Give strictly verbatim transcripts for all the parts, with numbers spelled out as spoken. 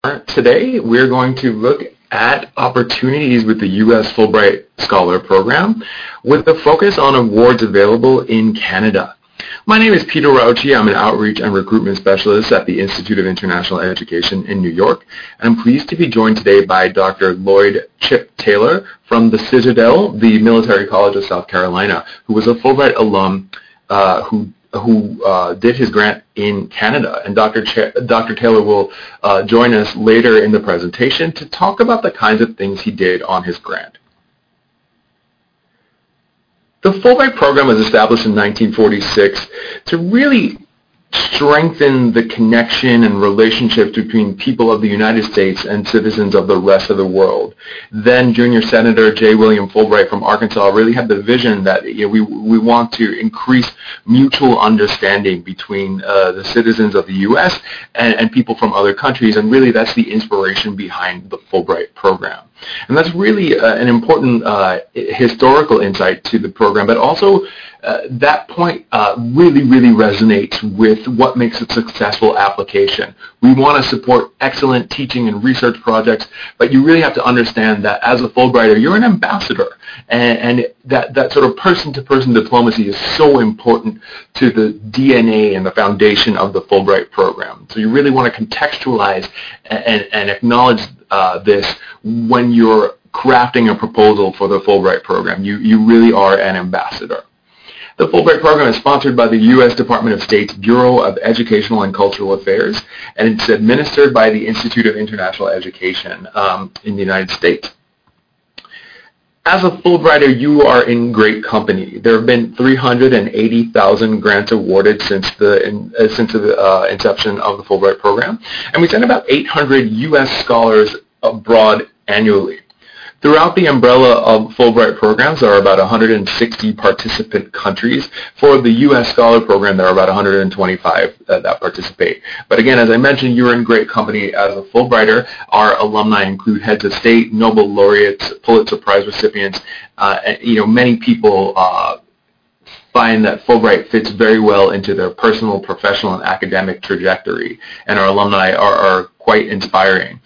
Today, we're going to look at opportunities with the U S Fulbright Scholar Program with a focus on awards available in Canada. My name is Peter Rauchi. I'm an outreach and recruitment specialist at the Institute of International Education in New York. And I'm pleased to be joined today by Doctor Lloyd Chip Taylor from the Citadel, the Military College of South Carolina, who was a Fulbright alum uh, who who uh, did his grant in Canada. And Doctor Ch Doctor Taylor will uh, join us later in the presentation to talk about the kinds of things he did on his grant. The Fulbright program was established in nineteen forty-six to really strengthen the connection and relationships between people of the United States and citizens of the rest of the world. Then Junior Senator J. William Fulbright from Arkansas really had the vision that you know, we, we want to increase mutual understanding between uh, the citizens of the U S and, and people from other countries, and really that's the inspiration behind the Fulbright program. And that's really uh, an important uh, historical insight to the program, but also uh, that point uh, really, really resonates with what makes a successful application. We want to support excellent teaching and research projects, but you really have to understand that as a Fulbrighter, you're an ambassador, and, and that, that sort of person-to-person diplomacy is so important to the D N A and the foundation of the Fulbright program. So you really want to contextualize and, and acknowledge uh, this when you're crafting a proposal for the Fulbright program. You, you really are an ambassador. The Fulbright program is sponsored by the U S Department of State's Bureau of Educational and Cultural Affairs, and it's administered by the Institute of International Education um, in the United States. As a Fulbrighter, you are in great company. There have been three hundred eighty thousand grants awarded since the in, uh, since the uh, inception of the Fulbright program, and we send about eight hundred U S scholars abroad annually. Throughout the umbrella of Fulbright programs, there are about one hundred sixty participant countries. For the U S Scholar Program, there are about one hundred twenty-five uh, that participate. But again, as I mentioned, you're in great company as a Fulbrighter. Our alumni include heads of state, Nobel laureates, Pulitzer Prize recipients. Uh, and, you know, many people uh, find that Fulbright fits very well into their personal, professional, and academic trajectory, and our alumni are, are quite inspiring.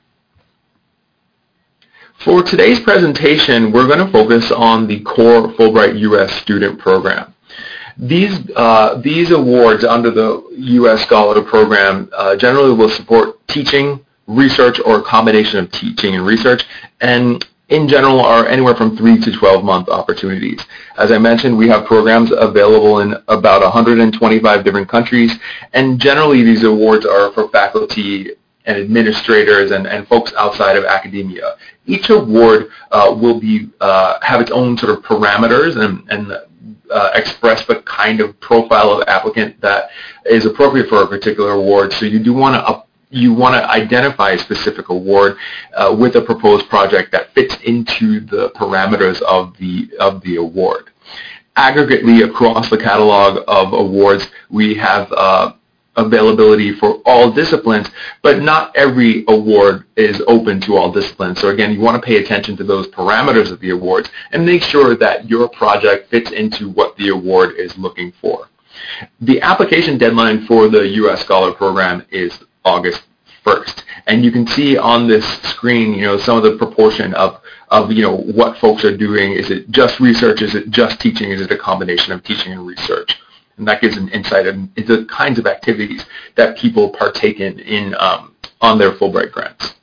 For today's presentation, we're going to focus on the core Fulbright U S student program. These, uh, these awards under the U S Scholar Program uh, generally will support teaching, research, or a combination of teaching and research, and in general are anywhere from three to twelve month opportunities. As I mentioned, we have programs available in about one hundred twenty-five different countries, and generally these awards are for faculty and administrators and, and folks outside of academia. Each award uh, will be uh, have its own sort of parameters and, and uh, express the kind of profile of applicant that is appropriate for a particular award. So you do want to you want to identify a specific award uh, with a proposed project that fits into the parameters of the of the award. Aggregately across the catalog of awards, we have uh, availability for all disciplines, but not every award is open to all disciplines. So again, you want to pay attention to those parameters of the awards and make sure that your project fits into what the award is looking for. The application deadline for the U S Scholar Program is August first, and you can see on this screen, you know, some of the proportion of of you know what folks are doing. Is it just research? Is it just teaching? Is it a combination of teaching and research? And that gives an insight into the kinds of activities that people partake in, in um, on their Fulbright grants.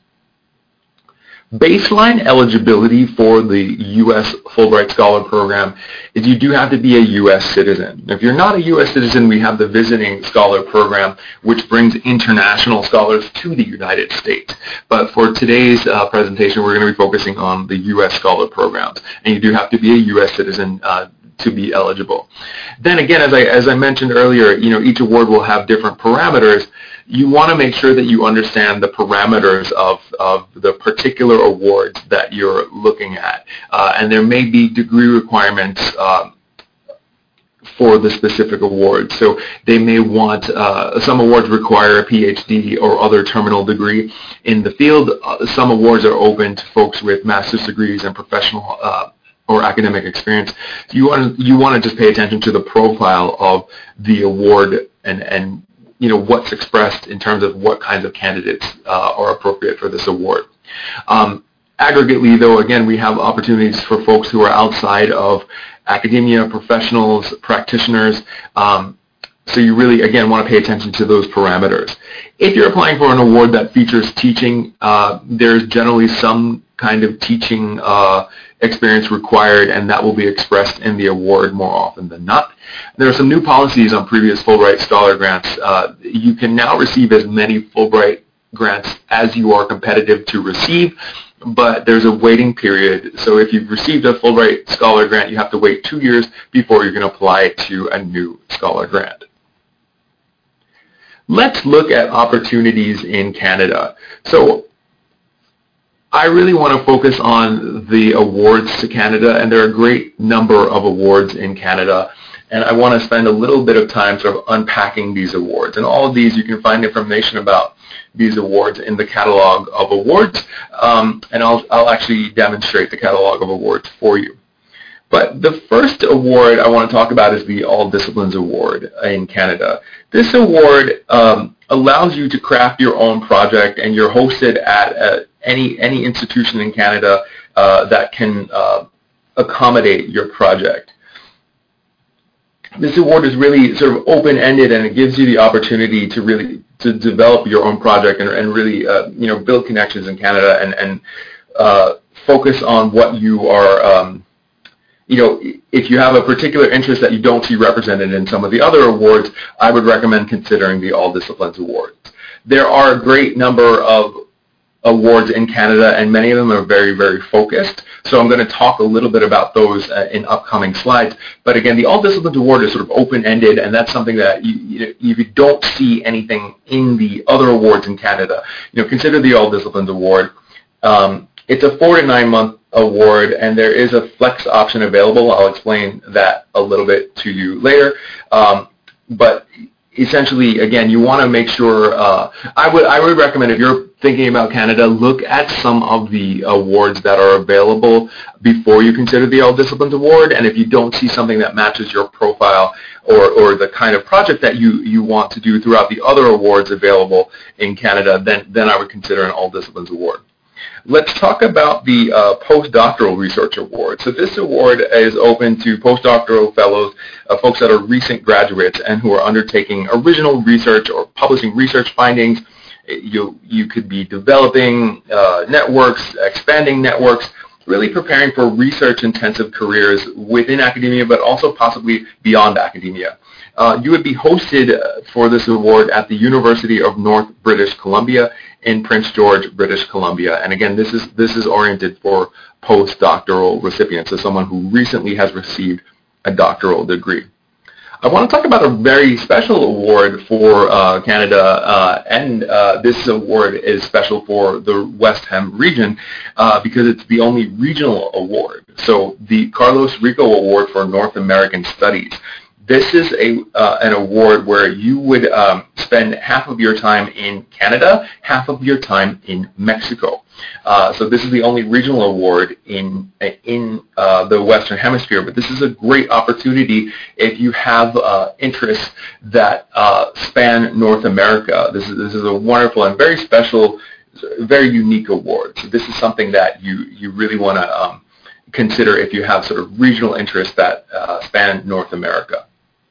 Baseline eligibility for the U S Fulbright Scholar Program is you do have to be a U S citizen. If you're not a U S citizen, we have the Visiting Scholar Program, which brings international scholars to the United States. But for today's uh, presentation, we're going to be focusing on the U S Scholar Programs, and you do have to be a U S citizen uh, to be eligible. Then again, as I, as I mentioned earlier, you know, each award will have different parameters. You want to make sure that you understand the parameters of, of the particular awards that you're looking at. Uh, and there may be degree requirements uh, for the specific award. So they may want, uh, some awards require a P H D or other terminal degree in the field. Uh, some awards are open to folks with master's degrees and professional uh, or academic experience. You want to, you want to just pay attention to the profile of the award and, and you know, what's expressed in terms of what kinds of candidates uh, are appropriate for this award. Um, aggregately, though, again, we have opportunities for folks who are outside of academia, professionals, practitioners. Um, so you really, again, want to pay attention to those parameters. If you're applying for an award that features teaching, uh, there's generally some kind of teaching uh, experience required, and that will be expressed in the award more often than not. There are some new policies on previous Fulbright Scholar grants. Uh, you can now receive as many Fulbright grants as you are competitive to receive, but there's a waiting period. So if you've received a Fulbright Scholar grant, you have to wait two years before you can apply to a new Scholar grant. Let's look at opportunities in Canada. So I really want to focus on the awards to Canada, and there are a great number of awards in Canada, and I want to spend a little bit of time sort of unpacking these awards. And all of these, you can find information about these awards in the catalog of awards, um, and I'll, I'll actually demonstrate the catalog of awards for you. But the first award I want to talk about is the All Disciplines Award in Canada. This award um, allows you to craft your own project, and you're hosted at uh, any, any institution in Canada uh, that can uh, accommodate your project. This award is really sort of open-ended, and it gives you the opportunity to really to develop your own project and, and really uh, you know, build connections in Canada and, and uh, focus on what you are um, you know, if you have a particular interest that you don't see represented in some of the other awards, I would recommend considering the All Disciplines Awards. There are a great number of awards in Canada, and many of them are very, very focused. So I'm going to talk a little bit about those uh, in upcoming slides. But again, the All Disciplines Award is sort of open-ended, and that's something that you, you know, if you don't see anything in the other awards in Canada, you know, consider the All Disciplines Award. Um, it's a four to nine month award, and there is a flex option available. I'll explain that a little bit to you later. Um, but essentially, again, you want to make sure, uh, I would I would recommend, if you're thinking about Canada, look at some of the awards that are available before you consider the All Disciplines Award. And if you don't see something that matches your profile or, or the kind of project that you, you want to do throughout the other awards available in Canada, then, then I would consider an All Disciplines Award. Let's talk about the uh, Postdoctoral Research Award. So this award is open to postdoctoral fellows, uh, folks that are recent graduates and who are undertaking original research or publishing research findings. You, you could be developing uh, networks, expanding networks, really preparing for research-intensive careers within academia, but also possibly beyond academia. Uh, you would be hosted for this award at the University of North British Columbia in Prince George, British Columbia. And again, this is, this is oriented for postdoctoral recipients, so someone who recently has received a doctoral degree. I want to talk about a very special award for uh, Canada, uh, and uh, this award is special for the West Hem region uh, because it's the only regional award. So the Carlos Rico Award for North American Studies. This is a, uh, an award where you would um, spend half of your time in Canada, half of your time in Mexico. Uh, so this is the only regional award in, in uh, the Western Hemisphere, but this is a great opportunity if you have uh, interests that uh, span North America. This is, this is a wonderful and very special, very unique award. So this is something that you, you really want to um, consider if you have sort of regional interests that uh, span North America.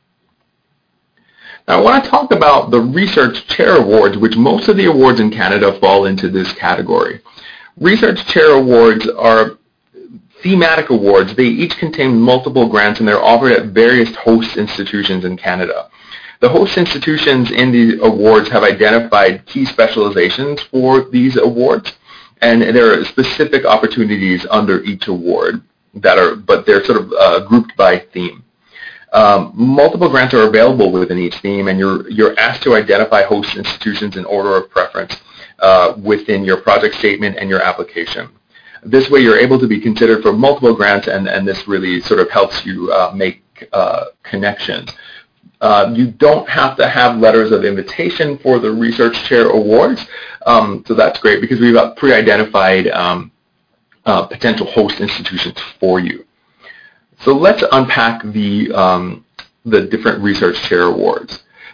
Now, I want to talk about the Research Chair Awards, which most of the awards in Canada fall into this category. Research Chair Awards are thematic awards. They each contain multiple grants, and they're offered at various host institutions in Canada. The host institutions in the awards have identified key specializations for these awards, and there are specific opportunities under each award that are, but they're sort of uh, grouped by theme. Um, multiple grants are available within each theme, and you're, you're asked to identify host institutions in order of preference uh, within your project statement and your application. This way you're able to be considered for multiple grants, and, and this really sort of helps you uh, make uh, connections. Uh, you don't have to have letters of invitation for the Research Chair Awards, um, so that's great because we've got pre-identified um, uh, potential host institutions for you. So let's unpack the, um, the different Research Chair Awards.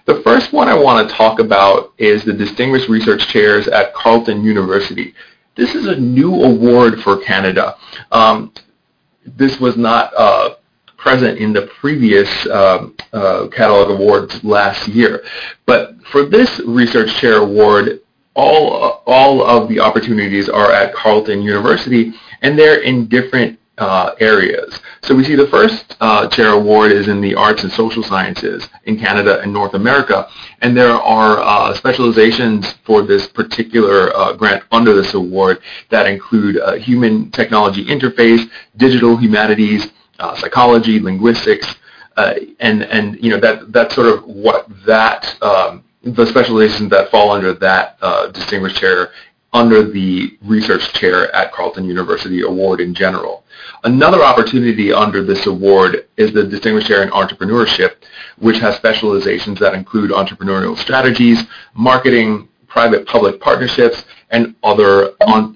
The first one I want to talk about is the Distinguished Research Chairs at Carleton University. This is a new award for Canada. Um, this was not uh, present in the previous uh, uh, catalog awards last year. But for this Research Chair Award, all, all of the opportunities are at Carleton University, and they're in different uh, areas. So we see the first uh, chair award is in the arts and social sciences in Canada and North America, and there are uh, specializations for this particular uh, grant under this award that include uh, human technology interface, digital humanities, uh, psychology, linguistics, uh, and and you know that that's sort of what that um, the specializations that fall under that uh, distinguished chair under the research chair at Carleton University award in general. Another opportunity under this award is the Distinguished Chair in Entrepreneurship, which has specializations that include entrepreneurial strategies, marketing, private-public partnerships, and other on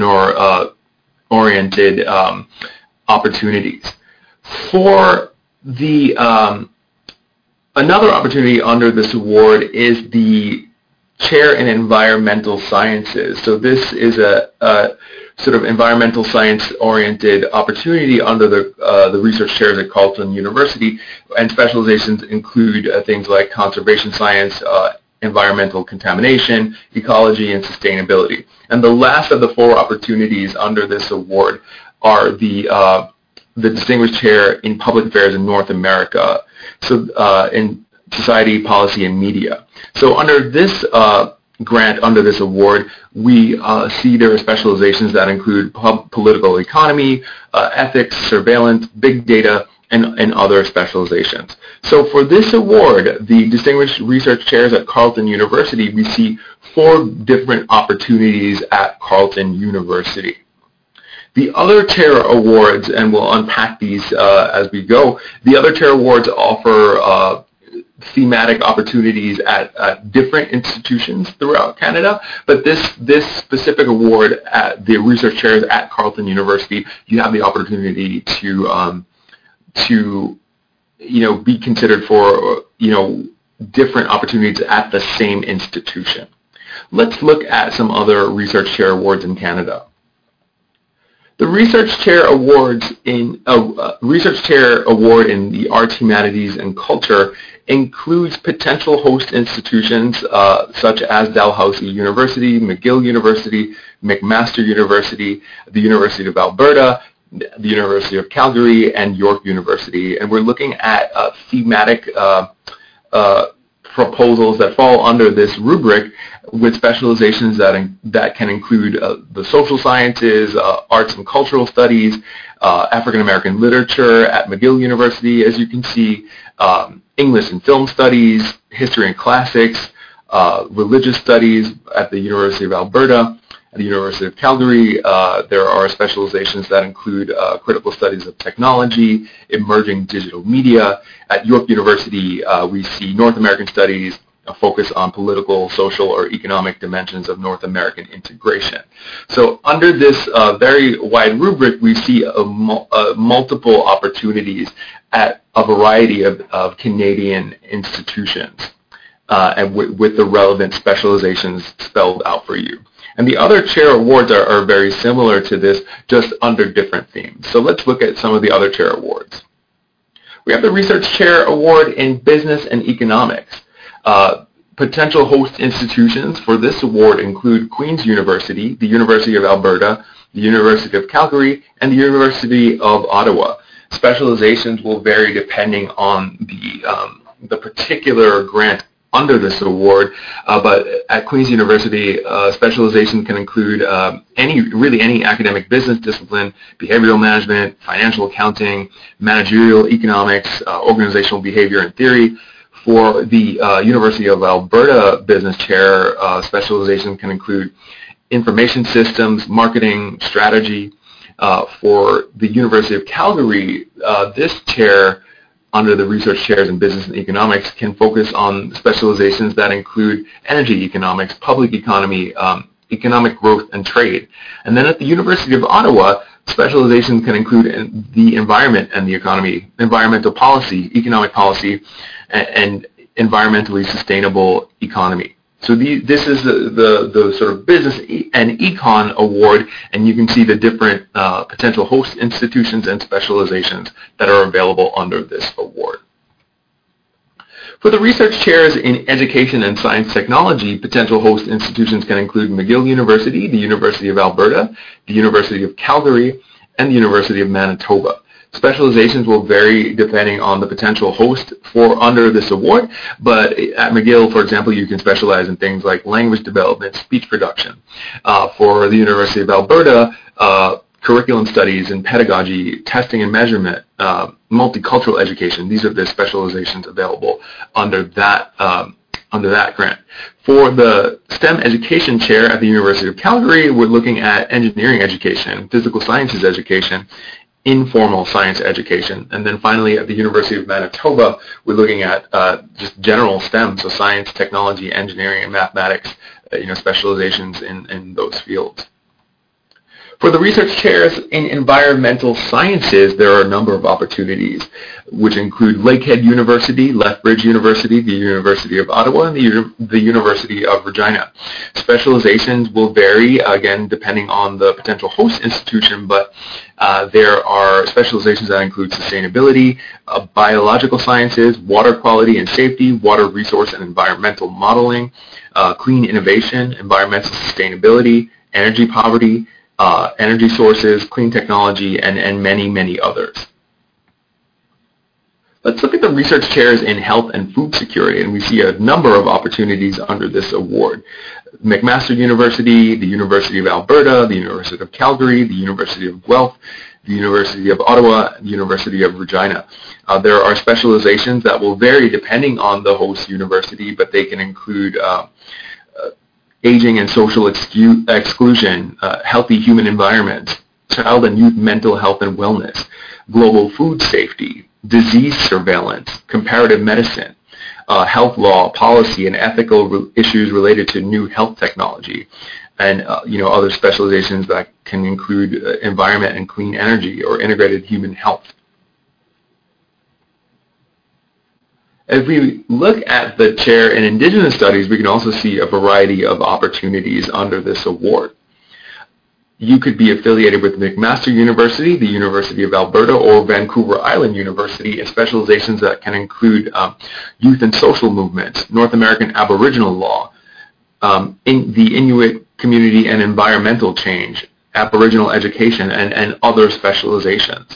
entrepreneur-oriented uh, um, opportunities. For the um, another opportunity under this award is the Chair in Environmental Sciences. So this is a, a sort of environmental science-oriented opportunity under the uh, the research chairs at Carleton University, and specializations include uh, things like conservation science, uh, environmental contamination, ecology, and sustainability. And the last of the four opportunities under this award are the uh, the Distinguished Chair in Public Affairs in North America. So uh, in Society, Policy, and Media. So under this uh, grant, under this award, we uh, see there are specializations that include pub political economy, uh, ethics, surveillance, big data, and, and other specializations. So for this award, the Distinguished Research Chairs at Carleton University, we see four different opportunities at Carleton University. The other chair awards, and we'll unpack these uh, as we go, the other chair awards offer uh, thematic opportunities at, at different institutions throughout Canada, but this this specific award at the research chairs at Carleton University, you have the opportunity to um, to you know be considered for you know different opportunities at the same institution. Let's look at some other research chair awards in Canada. The Research Chair Awards in uh, uh, Research Chair Award in the Arts, Humanities, and Culture includes potential host institutions uh, such as Dalhousie University, McGill University, McMaster University, the University of Alberta, the University of Calgary, and York University. And we're looking at uh, thematic uh, uh, proposals that fall under this rubric, with specializations that in, that can include uh, the social sciences, uh, arts and cultural studies, uh, African American literature at McGill University, as you can see, um, English and film studies, history and classics, uh, religious studies at the University of Alberta. At the University of Calgary, uh, there are specializations that include uh, critical studies of technology, emerging digital media. At York University, uh, we see North American studies, a focus on political, social, or economic dimensions of North American integration. So under this uh, very wide rubric, we see a mul uh, multiple opportunities at a variety of, of Canadian institutions, uh, and with the relevant specializations spelled out for you. And the other chair awards are, are very similar to this, just under different themes. So let's look at some of the other chair awards. We have the Research Chair Award in Business and Economics. Uh, potential host institutions for this award include Queen's University, the University of Alberta, the University of Calgary, and the University of Ottawa. Specializations will vary depending on the, um, the particular grant under this award, uh, but at Queen's University, uh, specialization can include uh, any, really any academic business discipline, behavioral management, financial accounting, managerial economics, uh, organizational behavior and theory. For the uh, University of Alberta Business Chair, uh, specialization can include information systems, marketing, strategy. Uh, for the University of Calgary, uh, this chair under the research chairs in business and economics can focus on specializations that include energy economics, public economy, um, economic growth, and trade. And then at the University of Ottawa, specializations can include the environment and the economy, environmental policy, economic policy, and, and environmentally sustainable economy. So the, this is the, the, the sort of business and econ award, and you can see the different uh, potential host institutions and specializations that are available under this award. For the research chairs in education and science technology, potential host institutions can include McGill University, the University of Alberta, the University of Calgary, and the University of Manitoba. Specializations will vary depending on the potential host for under this award, but at McGill, for example, you can specialize in things like language development, speech production. Uh, for the University of Alberta, uh, curriculum studies and pedagogy, testing and measurement, uh, multicultural education. These are the specializations available under that um, under that grant. For the STEM education chair at the University of Calgary, we're looking at engineering education, physical sciences education, informal science education. And then finally, at the University of Manitoba, we're looking at uh, just general STEM, so science, technology, engineering, and mathematics, uh, you know, specializations in, in those fields. For the research chairs in environmental sciences, there are a number of opportunities, which include Lakehead University, Lethbridge University, the University of Ottawa, and the, the University of Regina. Specializations will vary, again, depending on the potential host institution, but uh, there are specializations that include sustainability, uh, biological sciences, water quality and safety, water resource and environmental modeling, uh, clean innovation, environmental sustainability, energy poverty, Uh, energy sources, clean technology, and, and many, many others. Let's look at the research chairs in health and food security, and we see a number of opportunities under this award. McMaster University, the University of Alberta, the University of Calgary, the University of Guelph, the University of Ottawa, and the University of Regina. Uh, there are specializations that will vary depending on the host university, but they can include uh, aging and social excu exclusion, uh, healthy human environments, child and youth mental health and wellness, global food safety, disease surveillance, comparative medicine, uh, health law, policy, and ethical re issues related to new health technology, and uh, you know, other specializations that can include uh, environment and clean energy or integrated human health. If we look at the chair in Indigenous Studies, we can also see a variety of opportunities under this award. You could be affiliated with McMaster University, the University of Alberta, or Vancouver Island University in specializations that can include um, youth and social movements, North American Aboriginal law, um, in the Inuit community and environmental change, Aboriginal education, and, and other specializations.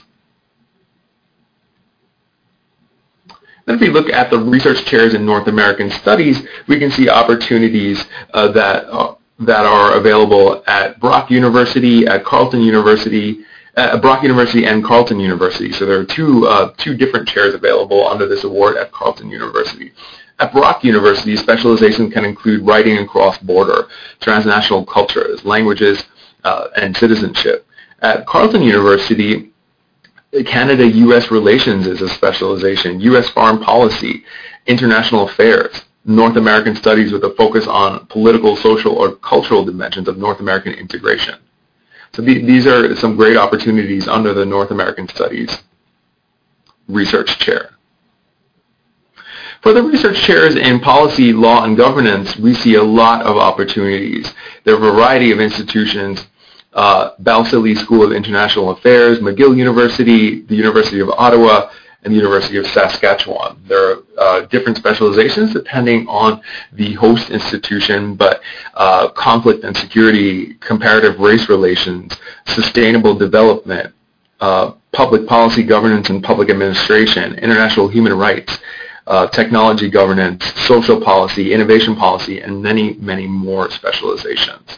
Then if we look at the research chairs in North American Studies, we can see opportunities uh, that, uh, that are available at Brock University, at Carleton University, uh, Brock University and Carleton University. So there are two, uh, two different chairs available under this award at Carleton University. At Brock University, specialization can include writing and cross-border, transnational cultures, languages, uh, and citizenship. At Carleton University, Canada U S relations is a specialization, U S foreign policy, international affairs, North American studies with a focus on political, social, or cultural dimensions of North American integration. So the, these are some great opportunities under the North American Studies research chair. For the research chairs in policy, law, and governance, we see a lot of opportunities. There are a variety of institutions. Uh, Balsillie School of International Affairs, McGill University, the University of Ottawa, and the University of Saskatchewan. There are uh, different specializations depending on the host institution, but uh, conflict and security, comparative race relations, sustainable development, uh, public policy governance and public administration, international human rights, uh, technology governance, social policy, innovation policy, and many, many more specializations.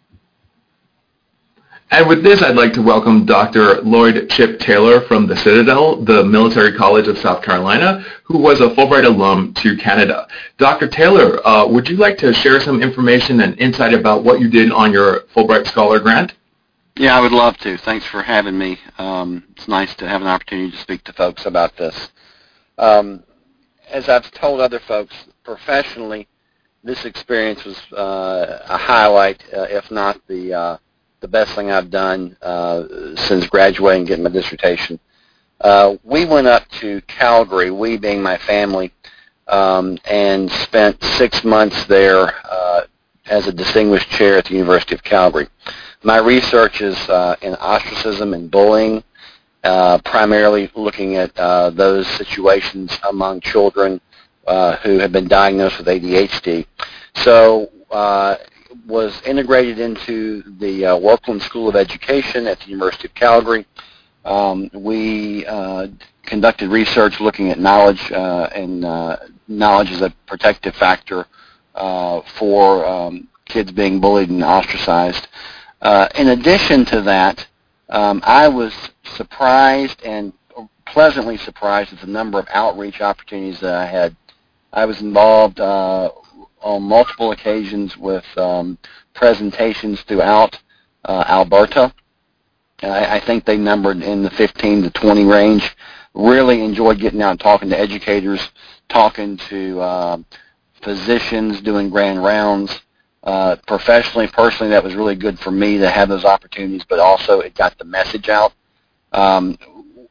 And with this, I'd like to welcome Doctor Lloyd Chip Taylor from the Citadel, the Military College of South Carolina, who was a Fulbright alum to Canada. Doctor Taylor, uh, would you like to share some information and insight about what you did on your Fulbright Scholar Grant? Yeah, I would love to. Thanks for having me. Um, it's nice to have an opportunity to speak to folks about this. Um, as I've told other folks, professionally, this experience was uh, a highlight, uh, if not the uh, the best thing I've done uh, since graduating and getting my dissertation. Uh, we went up to Calgary, we being my family, um, and spent six months there uh, as a distinguished chair at the University of Calgary. My research is uh, in ostracism and bullying, uh, primarily looking at uh, those situations among children uh, who have been diagnosed with A D H D. So uh, was integrated into the uh, Workland School of Education at the University of Calgary. Um, we uh, conducted research looking at knowledge, uh, and uh, knowledge is a protective factor uh, for um, kids being bullied and ostracized. Uh, in addition to that, um, I was surprised and pleasantly surprised at the number of outreach opportunities that I had. I was involved uh, on multiple occasions with um, presentations throughout uh, Alberta. I, I think they numbered in the fifteen to twenty range. Really enjoyed getting out and talking to educators, talking to uh, physicians, doing grand rounds. Uh, professionally, personally, that was really good for me to have those opportunities, but also it got the message out. Um,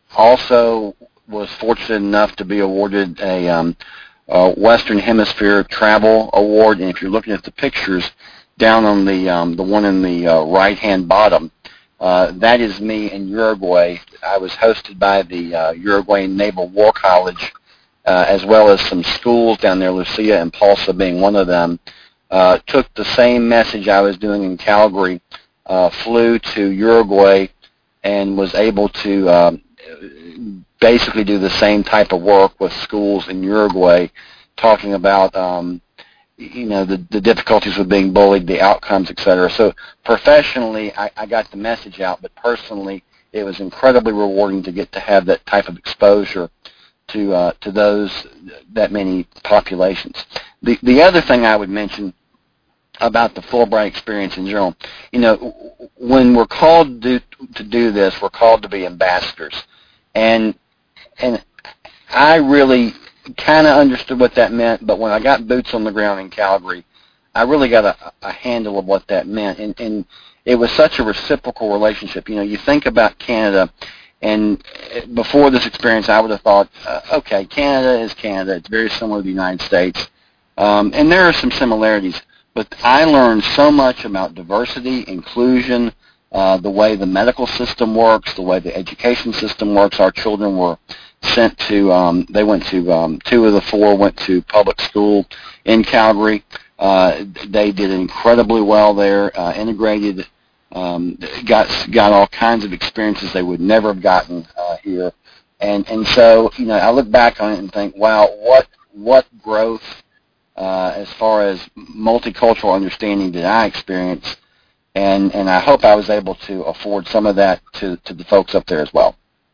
also was fortunate enough to be awarded a um, uh, Western Hemisphere Travel Award, and if you're looking at the pictures down on the um, the one in the uh, right-hand bottom, uh, that is me in Uruguay. I was hosted by the uh, Uruguayan Naval War College, uh, as well as some schools down there, Lucia and Pulsa being one of them. Uh, took the same message I was doing in Calgary, uh, flew to Uruguay, and was able to um, basically do the same type of work with schools in Uruguay, talking about um, you know the, the difficulties with being bullied, the outcomes, et cetera. So professionally, I, I got the message out, but personally, it was incredibly rewarding to get to have that type of exposure to uh, to those that many populations. The the other thing I would mention about the Fulbright experience in general, you know, when we're called to do, to do this, we're called to be ambassadors, and and I really kind of understood what that meant, but when I got boots on the ground in Calgary, I really got a, a handle of what that meant, and and it was such a reciprocal relationship. You know, you think about Canada. And before this experience, I would have thought, uh, okay, Canada is Canada. It's very similar to the United States. Um, and there are some similarities. But I learned so much about diversity, inclusion, uh, the way the medical system works, the way the education system works. Our children were sent to, um, they went to, um, two of the four went to public school in Calgary. Uh, they did incredibly well there, uh, integrated. Um, got got all kinds of experiences they would never have gotten uh, here, and and so you know I look back on it and think, wow, what what growth uh, as far as multicultural understanding did I experience, and and I hope I was able to afford some of that to to the folks up there as well.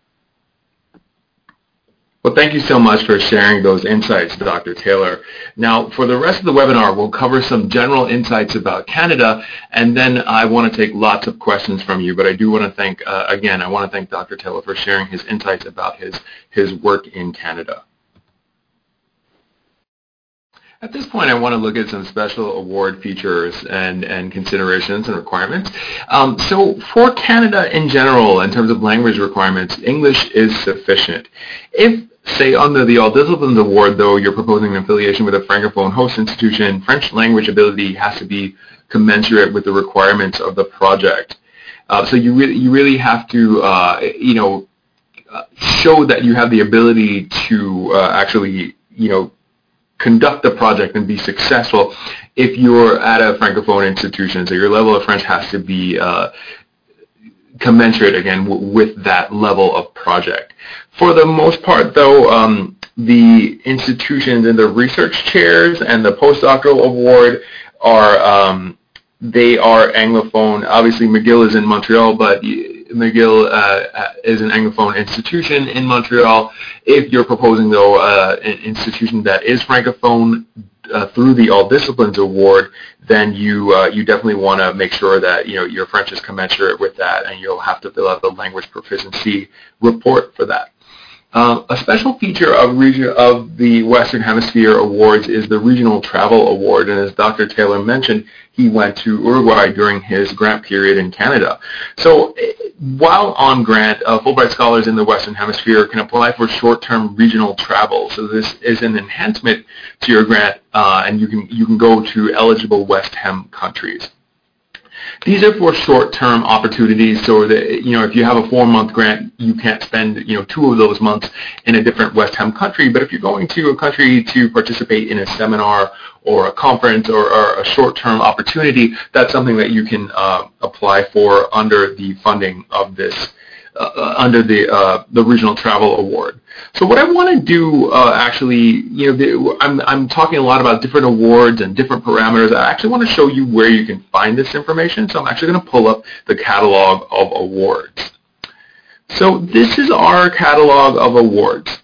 Well, thank you so much for sharing those insights, Doctor Taylor. Now, for the rest of the webinar, we'll cover some general insights about Canada, and then I want to take lots of questions from you. But I do want to thank, uh, again, I want to thank Doctor Taylor for sharing his insights about his, his work in Canada. At this point, I want to look at some special award features and, and considerations and requirements. Um, so for Canada in general, in terms of language requirements, English is sufficient. If, say, under the All Disciplines Award, though, you're proposing an affiliation with a Francophone host institution, French language ability has to be commensurate with the requirements of the project. Uh, so you really, you really have to, uh, you know, uh, show that you have the ability to uh, actually, you know, conduct the project and be successful if you're at a Francophone institution. So your level of French has to be uh, commensurate, again, w with that level of project. For the most part, though, um, the institutions and the research chairs and the postdoctoral award are, um, they are Anglophone. Obviously, McGill is in Montreal, but McGill uh, is an Anglophone institution in Montreal. If you're proposing, though, uh, an institution that is Francophone uh, through the All Disciplines Award, then you uh, you definitely want to make sure that you know your French is commensurate with that, and you'll have to fill out the language proficiency report for that. Um, a special feature of, region, of the Western Hemisphere Awards is the Regional Travel Award, and as Doctor Taylor mentioned, he went to Uruguay during his grant period in Canada. So while on grant, uh, Fulbright scholars in the Western Hemisphere can apply for short-term regional travel. So this is an enhancement to your grant, uh, and you can, you can go to eligible West Hem countries. These are for short-term opportunities, so that, you know, if you have a four-month grant, you can't spend, you know, two of those months in a different West Hem country. But if you're going to a country to participate in a seminar or a conference or, or a short-term opportunity, that's something that you can uh, apply for under the funding of this, uh, under the uh, the Regional Travel Award. So what I want to do, uh, actually, you know, the, I'm, I'm talking a lot about different awards and different parameters. I actually want to show you where you can find this information. So I'm actually going to pull up the catalog of awards. So this is our catalog of awards.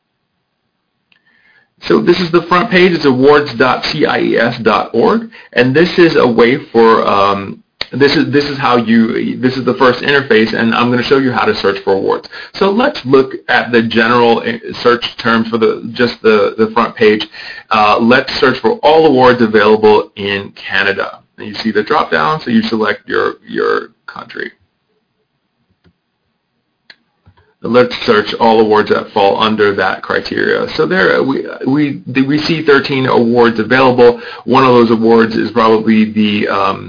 So this is the front page. It's awards dot C I E S dot org, and this is a way for um, This is this is how you this is the first interface, and I'm going to show you how to search for awards. So let's look at the general search terms for the just the the front page. Uh, let's search for all awards available in Canada. And you see the drop down, so you select your your country. Let's search all awards that fall under that criteria. So there we we we see thirteen awards available. One of those awards is probably the um,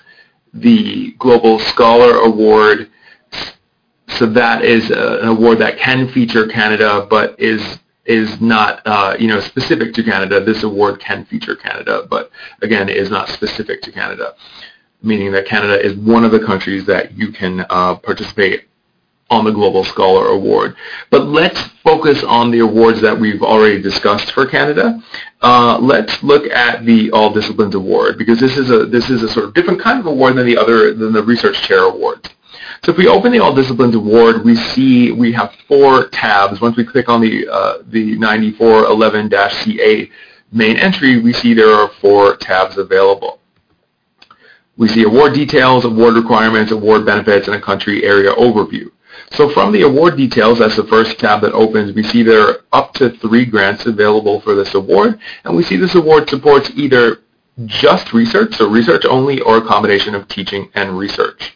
the Global Scholar Award. So that is a, an award that can feature Canada, but is is not uh, you know specific to Canada. This award can feature Canada, but again is not specific to Canada, meaning that Canada is one of the countries that you can uh, participate on the Global Scholar Award. But let's focus on the awards that we've already discussed for Canada. Uh, let's look at the All Disciplines Award, because this is a this is a sort of different kind of award than the other than the Research Chair Awards. So if we open the All Disciplines Award, we see we have four tabs. Once we click on the uh, the ninety-four eleven C A main entry, we see there are four tabs available. We see award details, award requirements, award benefits, and a country area overview. So from the award details, that's the first tab that opens, we see there are up to three grants available for this award, and we see this award supports either just research, so research only, or a combination of teaching and research.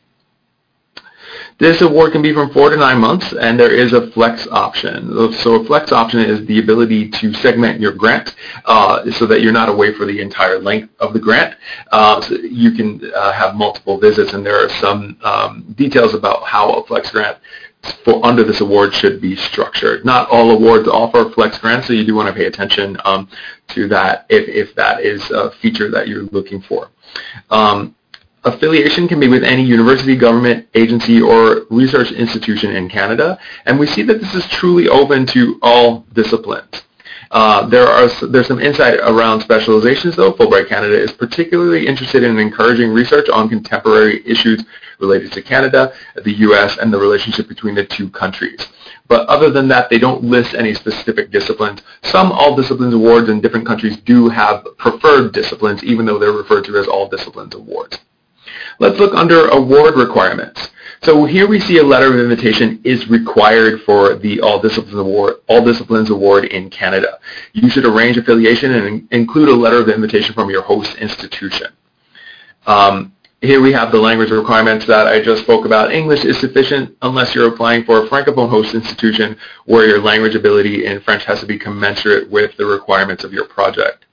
This award can be from four to nine months, and there is a flex option. So a flex option is the ability to segment your grant uh, so that you're not away for the entire length of the grant. Uh, so you can uh, have multiple visits, and there are some um, details about how a flex grant for under this award should be structured. Not all awards offer flex grants, so you do want to pay attention um, to that if, if that is a feature that you're looking for. Um, Affiliation can be with any university, government, agency, or research institution in Canada, and we see that this is truly open to all disciplines. Uh, there are there's some insight around specializations, though. Fulbright Canada is particularly interested in encouraging research on contemporary issues related to Canada, the U S, and the relationship between the two countries. But other than that, they don't list any specific disciplines. Some all disciplines awards in different countries do have preferred disciplines, even though they're referred to as all disciplines awards. Let's look under award requirements. So here we see a letter of invitation is required for the All Disciplines Award, All Disciplines Award in Canada. You should arrange affiliation and include a letter of invitation from your host institution. Um, here we have the language requirements that I just spoke about. English is sufficient unless you're applying for a Francophone host institution where your language ability in French has to be commensurate with the requirements of your project.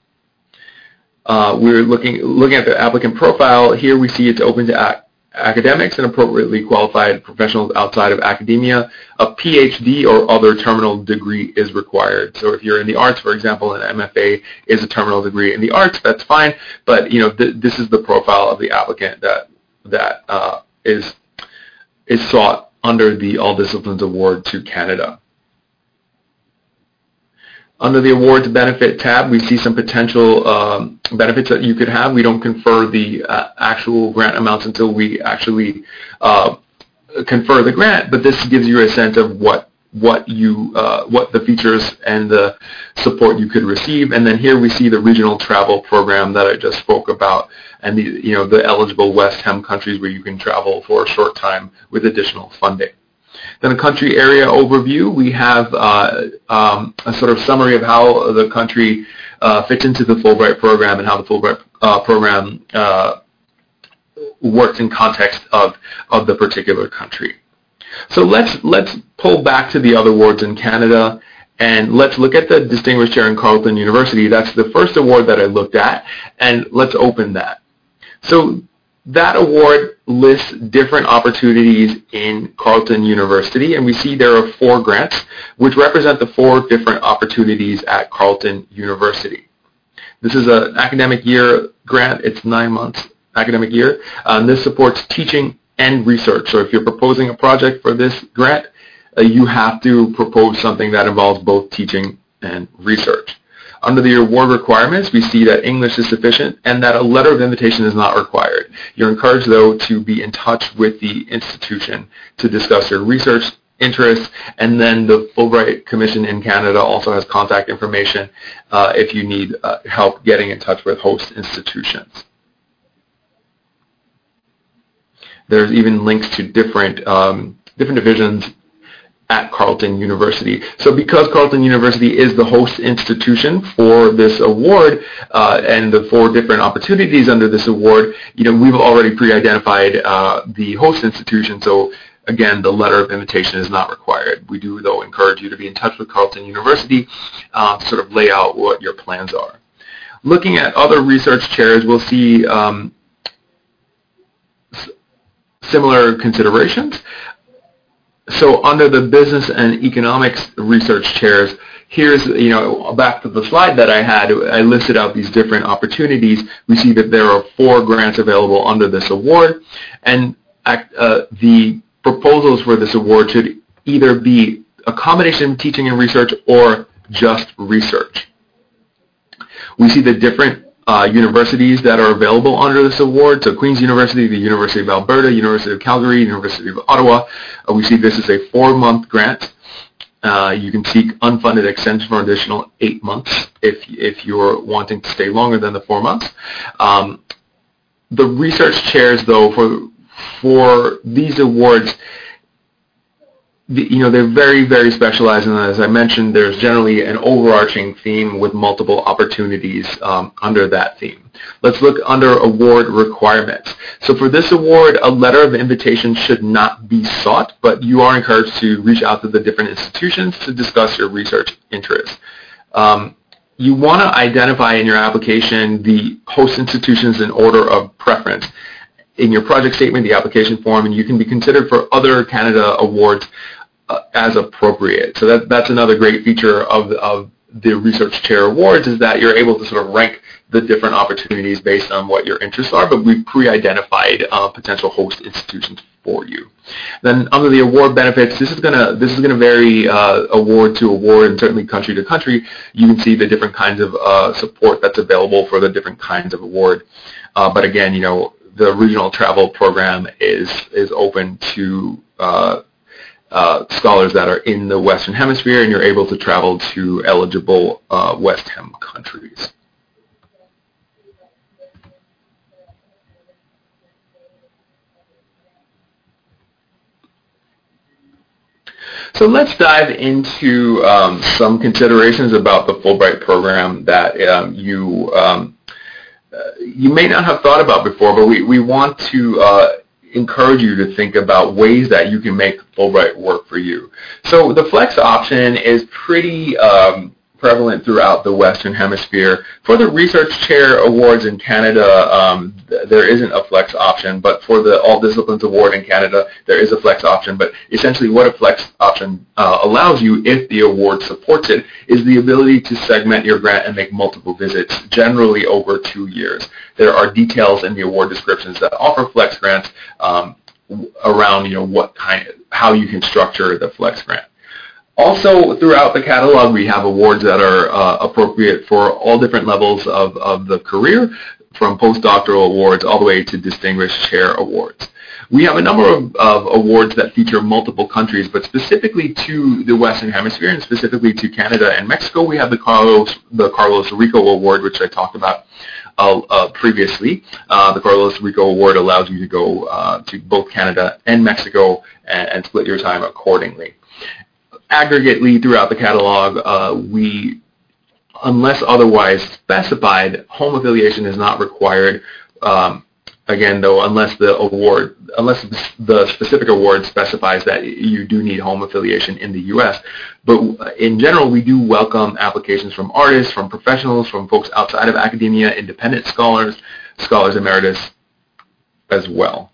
Uh, we're looking looking at the applicant profile. Here we see it's open to ac academics and appropriately qualified professionals outside of academia. A P H D or other terminal degree is required. So if you're in the arts, for example, an M F A is a terminal degree in the arts, that's fine. But you know, th this is the profile of the applicant that that uh, is is sought under the All Disciplines Award to Canada. Under the awards benefit tab, we see some potential um, benefits that you could have. We don't confer the uh, actual grant amounts until we actually uh, confer the grant, but this gives you a sense of what what you uh, what the features and the support you could receive. And then here we see the regional travel program that I just spoke about, and the you know the eligible West Hem countries where you can travel for a short time with additional funding. Then a country area overview. We have uh, um, a sort of summary of how the country uh, fits into the Fulbright program and how the Fulbright uh, program uh, works in context of, of the particular country. So let's, let's pull back to the other awards in Canada, and let's look at the Distinguished Chair in Carleton University. That's the first award that I looked at, and let's open that. So that award lists different opportunities in Carleton University, and we see there are four grants which represent the four different opportunities at Carleton University. This is an academic year grant. It's nine months academic year. Um, this supports teaching and research. So if you're proposing a project for this grant, uh, you have to propose something that involves both teaching and research. Under the award requirements, we see that English is sufficient and that a letter of invitation is not required. You're encouraged, though, to be in touch with the institution to discuss your research interests, and then the Fulbright Commission in Canada also has contact information uh, if you need uh, help getting in touch with host institutions. There's even links to different um, different divisions at Carleton University. So because Carleton University is the host institution for this award uh, and the four different opportunities under this award, you know, we've already pre-identified uh, the host institution. So again, the letter of invitation is not required. We do, though, encourage you to be in touch with Carleton University uh, to sort of lay out what your plans are. Looking at other research chairs, we'll see um, similar considerations. So under the business and economics research chairs, here's, you know, back to the slide that I had, I listed out these different opportunities. We see that there are four grants available under this award, and uh, the proposals for this award should either be a combination of teaching and research or just research. We see the different Uh, universities that are available under this award. So Queen's University, the University of Alberta, University of Calgary, University of Ottawa. Uh, we see this is a four-month grant. Uh, you can seek unfunded extension for an additional eight months if, if you're wanting to stay longer than the four months. Um, the research chairs, though, for, for these awards, you know, they're very, very specialized, and as I mentioned, there's generally an overarching theme with multiple opportunities um, under that theme. Let's look under award requirements. So for this award, a letter of invitation should not be sought, but you are encouraged to reach out to the different institutions to discuss your research interests. Um, you want to identify in your application the host institutions in order of preference in your project statement, the application form, and you can be considered for other Canada awards uh, as appropriate. So that, that's another great feature of, of the Research Chair Awards, is that you're able to sort of rank the different opportunities based on what your interests are, but we've pre-identified uh, potential host institutions for you. Then under the award benefits, this is gonna this is gonna vary uh, award to award and certainly country to country. You can see the different kinds of uh, support that's available for the different kinds of award. Uh, but again, you know, the regional travel program is is open to uh, uh, scholars that are in the Western Hemisphere, and you're able to travel to eligible uh, West Hem countries. So let's dive into um, some considerations about the Fulbright program that um, you um, Uh, you may not have thought about before, but we, we want to uh, encourage you to think about ways that you can make Fulbright work for you. So the flex option is pretty um, prevalent throughout the Western Hemisphere. For the Research Chair Awards in Canada, um, th there isn't a flex option, but for the All Disciplines Award in Canada, there is a flex option. But essentially what a flex option uh, allows you, if the award supports it, is the ability to segment your grant and make multiple visits, generally over two years. There are details in the award descriptions that offer flex grants um, around, you know, what kind, how you can structure the flex grant. Also, throughout the catalog, we have awards that are uh, appropriate for all different levels of, of the career, from postdoctoral awards all the way to Distinguished Chair Awards. We have a number of, of awards that feature multiple countries, but specifically to the Western Hemisphere and specifically to Canada and Mexico, we have the Carlos, the Carlos Rico Award, which I talked about uh, uh, previously. Uh, the Carlos Rico Award allows you to go uh, to both Canada and Mexico and, and split your time accordingly. Aggregately throughout the catalog, uh, we, unless otherwise specified, home affiliation is not required. Um, Again, though, unless the award, unless the specific award specifies that you do need home affiliation in the U S, but in general, we do welcome applications from artists, from professionals, from folks outside of academia, independent scholars, scholars emeritus as well.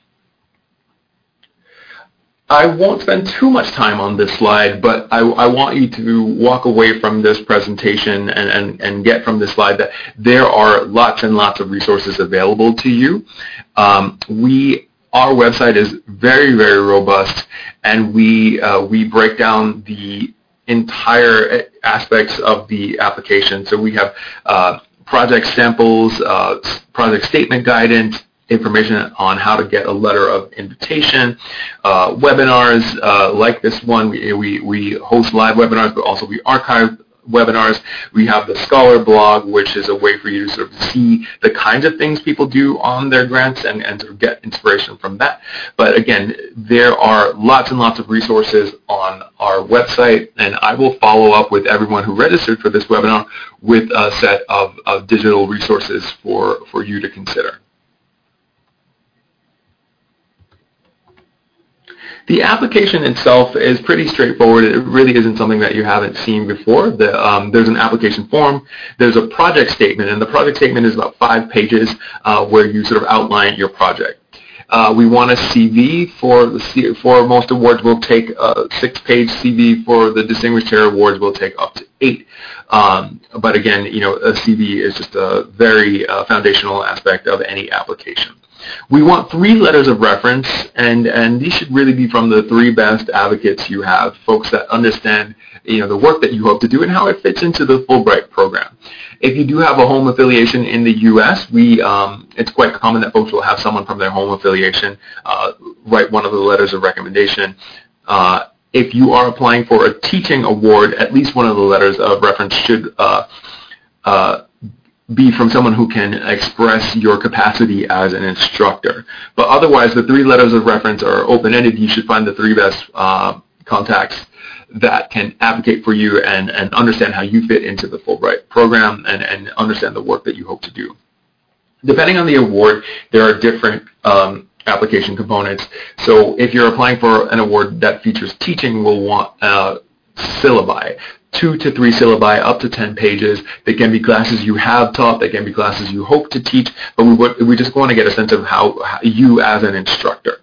I won't spend too much time on this slide, but I, I want you to walk away from this presentation and, and, and get from this slide that there are lots and lots of resources available to you. Um, we, our website is very, very robust, and we, uh, we break down the entire aspects of the application. So we have uh, project samples, uh, project statement guidance, information on how to get a letter of invitation, uh, webinars uh, like this one. We, we, we host live webinars, but also we archive webinars. We have the Scholar blog, which is a way for you to sort of see the kinds of things people do on their grants and, and sort of get inspiration from that. But again, there are lots and lots of resources on our website, and I will follow up with everyone who registered for this webinar with a set of, of digital resources for, for you to consider. The application itself is pretty straightforward. It really isn't something that you haven't seen before. The, um, there's an application form. There's a project statement, and the project statement is about five pages uh, where you sort of outline your project. Uh, we want a C V for the C for most awards. We'll take a six-page C V. For the Distinguished Chair Awards, we'll take up to eight. Um, but again, you know, a C V is just a very uh, foundational aspect of any application. We want three letters of reference, and, and these should really be from the three best advocates you have, folks that understand, you know, the work that you hope to do and how it fits into the Fulbright program. If you do have a home affiliation in the U S, we, um, it's quite common that folks will have someone from their home affiliation uh, write one of the letters of recommendation. Uh, if you are applying for a teaching award, at least one of the letters of reference should uh, uh, be from someone who can express your capacity as an instructor. But otherwise, the three letters of reference are open-ended. You should find the three best uh, contacts that can advocate for you and, and understand how you fit into the Fulbright program and, and understand the work that you hope to do. Depending on the award, there are different um, application components. So if you're applying for an award that features teaching, we'll want uh, syllabi. Two to three syllabi, up to ten pages. They can be classes you have taught. They can be classes you hope to teach. But we, we just want to get a sense of how, how you as an instructor.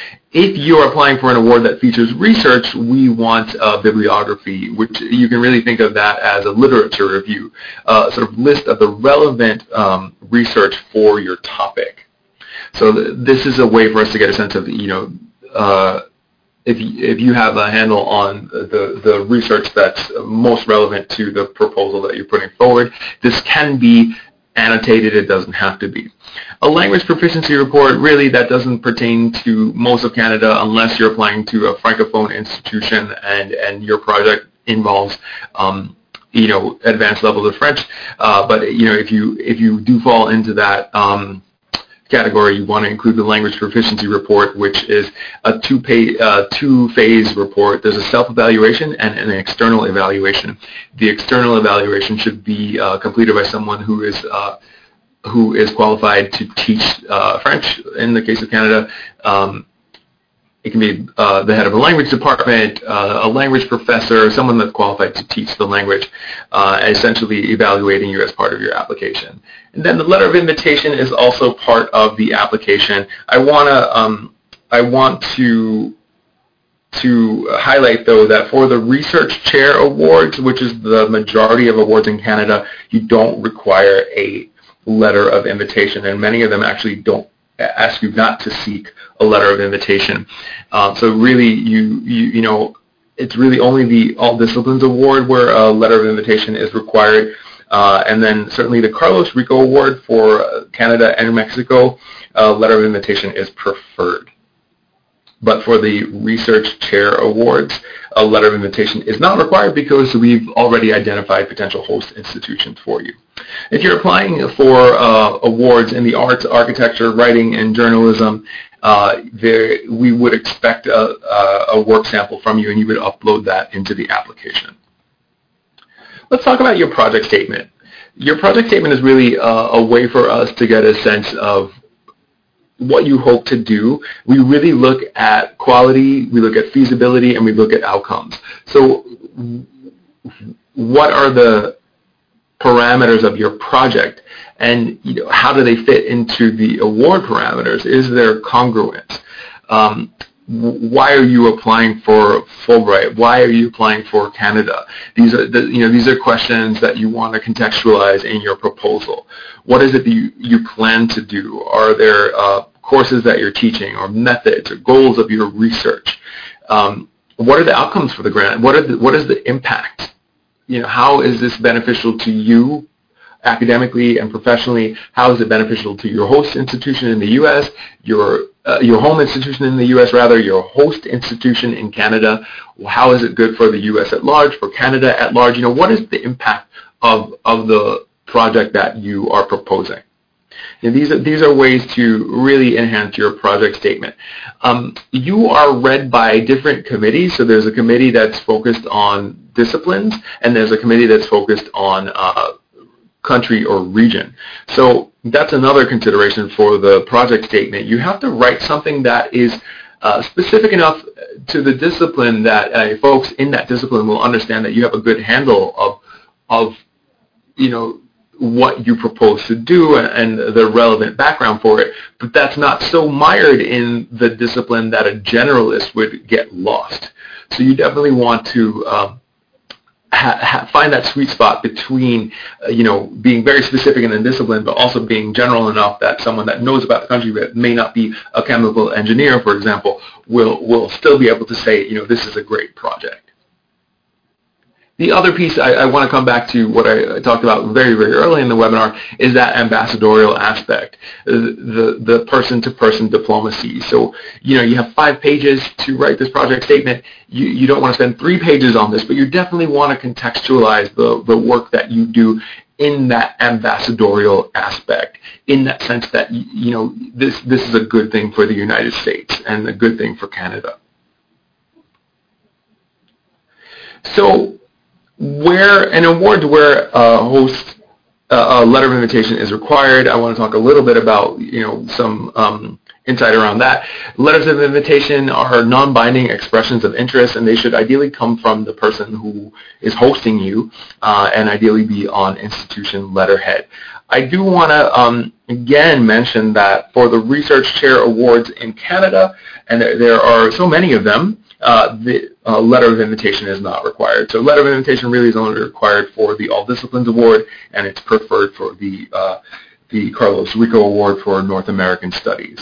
If you're applying for an award that features research, we want a bibliography, which you can really think of that as a literature review, a sort of list of the relevant um, research for your topic. So th this is a way for us to get a sense of, you know, uh, if you, if you have a handle on the, the research that's most relevant to the proposal that you're putting forward. This can be annotated. It doesn't have to be. A language proficiency report, really that doesn't pertain to most of Canada unless you're applying to a Francophone institution and, and your project involves um, you know, advanced levels of French. Uh, but you know, if you, if you do fall into that um, category, you want to include the language proficiency report, which is a two-page, uh, two-phase report. There's a self-evaluation and an external evaluation. The external evaluation should be uh, completed by someone who is uh, who is qualified to teach uh, French. In the case of Canada, um, it can be uh, the head of a language department, uh, a language professor, someone that's qualified to teach the language, uh, essentially evaluating you as part of your application. And then the letter of invitation is also part of the application. I wanna, um, I want to to highlight though that for the Research Chair Awards, which is the majority of awards in Canada, you don't require a letter of invitation, and many of them actually don't ask you not to seek a letter of invitation. Um, so really, you, you you know, it's really only the All Disciplines Award where a letter of invitation is required, uh, and then certainly the Carlos Rico Award for Canada and Mexico, a letter of invitation is preferred. But for the Research Chair Awards, a letter of invitation is not required because we've already identified potential host institutions for you. If you're applying for uh, awards in the arts, architecture, writing, and journalism, uh, there, we would expect a, a, a work sample from you, and you would upload that into the application. Let's talk about your project statement. Your project statement is really uh, a way for us to get a sense of what you hope to do. We really look at quality, we look at feasibility, and we look at outcomes. So what are the parameters of your project, and you know, how do they fit into the award parameters? Is there congruence? Um, why are you applying for Fulbright? Why are you applying for Canada? These are the, you know these are questions that you want to contextualize in your proposal. What is it that you, you plan to do? Are there uh, courses that you're teaching, or methods, or goals of your research? Um, what are the outcomes for the grant? What are the, what is the impact? You know, how is this beneficial to you academically and professionally? How is it beneficial to your host institution in the U S, your uh, your home institution in the U S rather, your host institution in Canada? How is it good for the U S at large, for Canada at large? You know, what is the impact of of the project that you are proposing? And these are these are ways to really enhance your project statement. Um, you are read by different committees. So there's a committee that's focused on disciplines, and there's a committee that's focused on uh, country or region. So that's another consideration for the project statement. You have to write something that is uh, specific enough to the discipline that uh, folks in that discipline will understand that you have a good handle of of you know. what you propose to do and the relevant background for it, but that's not so mired in the discipline that a generalist would get lost. So you definitely want to um, ha ha find that sweet spot between, uh, you know, being very specific in the discipline, but also being general enough that someone that knows about the country but may not be a chemical engineer, for example, will will still be able to say, you know, this is a great project. The other piece I, I want to come back to what I talked about very, very early in the webinar is that ambassadorial aspect, the, the person-to-person diplomacy. So, you know, you have five pages to write this project statement. You, you don't want to spend three pages on this, but you definitely want to contextualize the, the work that you do in that ambassadorial aspect, in that sense that, you know, this, this is a good thing for the United States and a good thing for Canada. So, where an award where a host uh, a letter of invitation is required, I want to talk a little bit about you know some um, insight around that. Letters of invitation are non-binding expressions of interest, and they should ideally come from the person who is hosting you, uh, and ideally be on institution letterhead. I do want to um, again mention that for the Research Chair Awards in Canada, and there, there are so many of them, Uh, the uh, letter of invitation is not required. So letter of invitation really is only required for the All Disciplines Award, and it's preferred for the, uh, the Carlos Rico Award for North American Studies.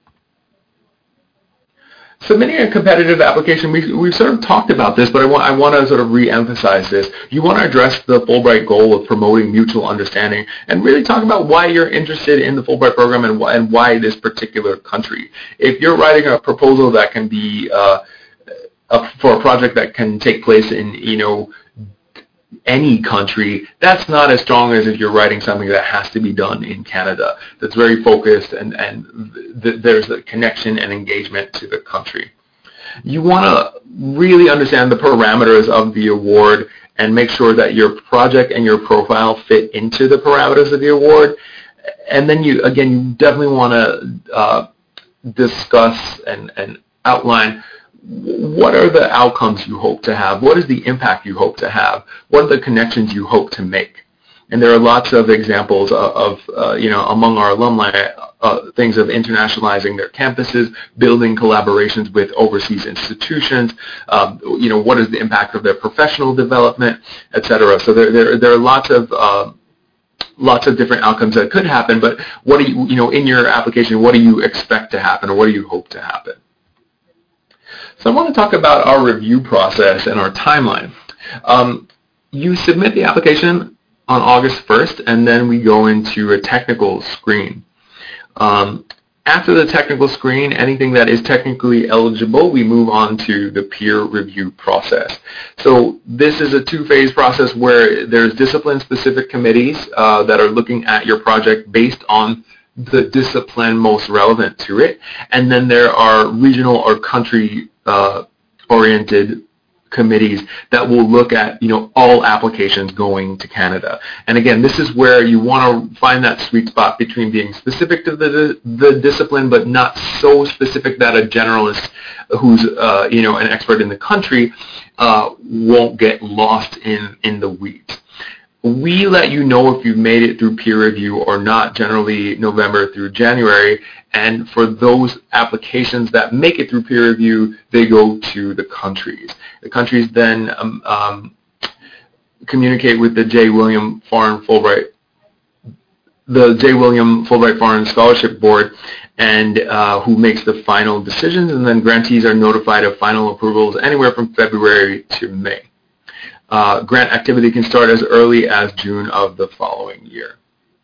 Submitting a competitive application, we, we've sort of talked about this, but I want, I want to sort of re-emphasize this. You want to address the Fulbright goal of promoting mutual understanding and really talk about why you're interested in the Fulbright program and why, and why this particular country. If you're writing a proposal that can be uh, Uh, for a project that can take place in, you know, any country, that's not as strong as if you're writing something that has to be done in Canada. That's very focused, and, and th there's a connection and engagement to the country. You want to really understand the parameters of the award and make sure that your project and your profile fit into the parameters of the award. And then you, again, you definitely want to uh, discuss and, and outline what are the outcomes you hope to have? What is the impact you hope to have? What are the connections you hope to make? And there are lots of examples of, of uh, you know, among our alumni, uh, things of internationalizing their campuses, building collaborations with overseas institutions, um, you know, what is the impact of their professional development, et cetera. So there, there, there are lots of uh, lots of different outcomes that could happen, but what do you, you know, in your application, what do you expect to happen, or what do you hope to happen? So I want to talk about our review process and our timeline. Um, you submit the application on August first, and then we go into a technical screen. Um, After the technical screen, anything that is technically eligible, we move on to the peer review process. So this is a two-phase process where there's discipline-specific committees uh, that are looking at your project based on the discipline most relevant to it. And then there are regional or country uh, oriented committees that will look at, you know, all applications going to Canada. And again, this is where you want to find that sweet spot between being specific to the the discipline, but not so specific that a generalist who's uh, you know, an expert in the country uh, won't get lost in in the weeds. We let you know if you've made it through peer review or not, generally November through January. And for those applications that make it through peer review, they go to the countries. The countries then um, um, communicate with the J. William Foreign Fulbright, the J. William Fulbright Foreign Scholarship Board, and uh, who makes the final decisions. And then grantees are notified of final approvals anywhere from February to May. Uh, grant activity can start as early as June of the following year.